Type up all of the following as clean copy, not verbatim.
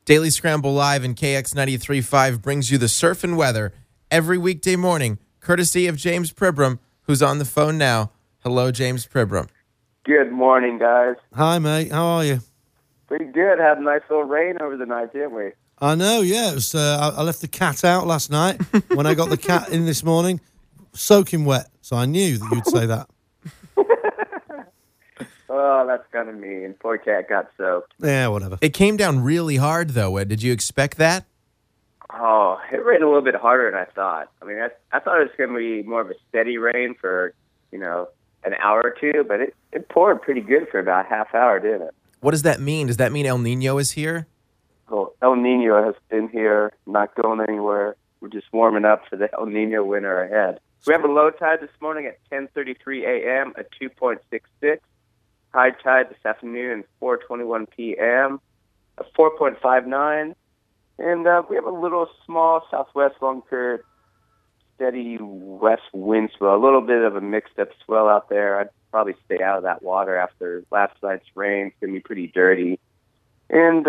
Daily Scramble Live and KX 93.5 brings you the surf and weather every weekday morning, courtesy of James Pribram, who's on the phone now. Hello, James Pribram. Good morning, guys. Hi, mate. How are you? Pretty good. Had a nice little rain over the night, didn't we? I know, yeah. It was, I left the cat out last night. When I got the cat in this morning, soaking wet. So I knew that you'd say that. Oh, that's kind of mean. Poor cat got soaked. Yeah, whatever. It came down really hard, though. Did you expect that? Oh, it rained a little bit harder than I thought. I mean, I thought it was going to be more of a steady rain for, an hour or two, but it poured pretty good for about a half hour, didn't it? What does that mean? Does that mean El Nino is here? Well, El Nino has been here, not going anywhere. We're just warming up for the El Nino winter ahead. We have a low tide this morning at 10:33 a.m. at 2.66. High tide this afternoon at 4:21 p.m. at 4.59. And we have a little small southwest long period, steady west wind swell, a little bit of a mixed-up swell out there. I'd probably stay out of that water after last night's rain. It's going to be pretty dirty. And,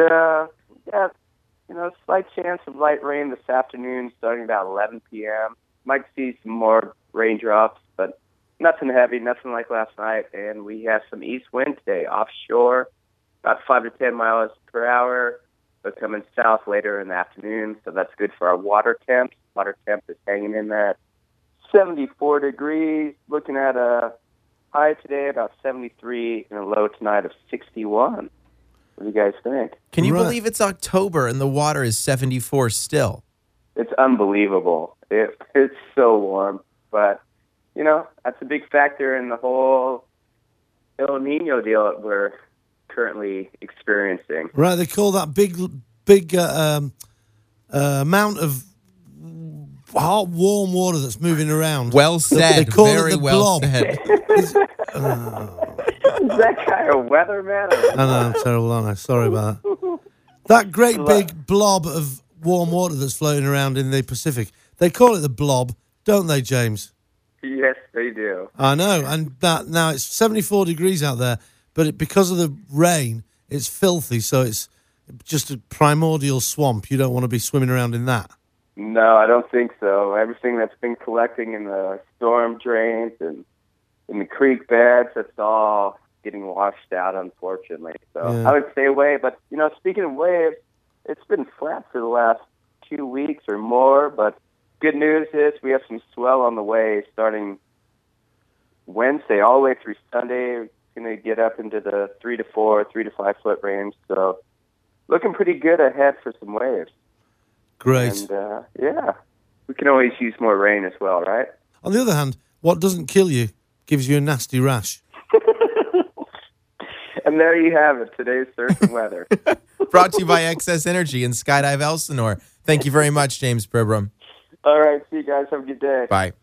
slight chance of light rain this afternoon starting about 11 p.m. Might see some more raindrops, but nothing heavy, nothing like last night. And we have some east wind today offshore, about 5 to 10 miles per hour, but coming south later in the afternoon. So that's good for our water temps. Water temp is hanging in there at 74 degrees, looking at a high today about 73 and a low tonight of 61. What do you guys think? Can you believe it's October and the water is 74 still? It's unbelievable. It's so warm. But, that's a big factor in the whole El Nino deal that we're currently experiencing. Right, they call that big amount of hot, warm water that's moving around. Well said. They call Very it the well blob. said. Is that guy a weatherman? I know, I'm terrible, aren't I? Sorry about that. That great big blob of warm water that's floating around in the Pacific. They call it the blob, don't they, James? Yes, they do. I know, and now it's 74 degrees out there, but because of the rain, it's filthy, so it's just a primordial swamp. You don't want to be swimming around in that. No, I don't think so. Everything that's been collecting in the storm drains and in the creek beds, it's all getting washed out, unfortunately. So Yeah. I would stay away. But, speaking of waves, it's been flat for the last 2 weeks or more. But good news is we have some swell on the way starting Wednesday all the way through Sunday. We're going to get up into the 3 to 5 foot range. So looking pretty good ahead for some waves. Great. And, we can always use more rain as well, right? On the other hand, what doesn't kill you gives you a nasty rash. And there you have it, today's surf and weather. Brought to you by Excess Energy and Skydive Elsinore. Thank you very much, James Pribram. All right, see you guys. Have a good day. Bye.